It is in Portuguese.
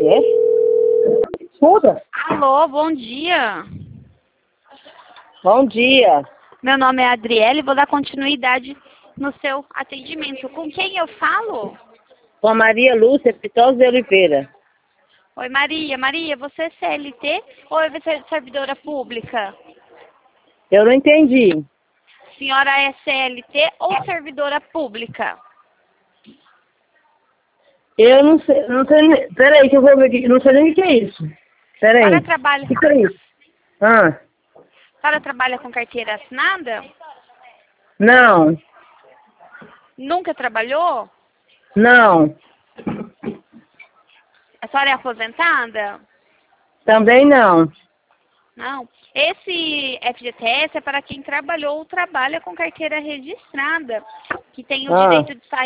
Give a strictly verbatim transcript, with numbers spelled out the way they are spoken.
É? Escuta. Alô, bom dia. Bom dia. Meu nome é Adriele e vou dar continuidade no seu atendimento. Com quem eu falo? Com a Maria Lúcia Pitosa de Oliveira. Oi, Maria. Maria, você é C L T ou é você servidora pública? Eu não entendi. Senhora é C L T ou servidora pública? Eu não sei, não sei nem... Peraí que eu vou ver aqui. Não sei nem o que é isso. Peraí. Para trabalha... O que é isso? Ah, A senhora trabalha com carteira assinada? não. Nunca trabalhou? Não. A senhora é aposentada? Também não. Não. Esse F G T S é para quem trabalhou ou trabalha com carteira registrada, que tem o Ah. direito de sair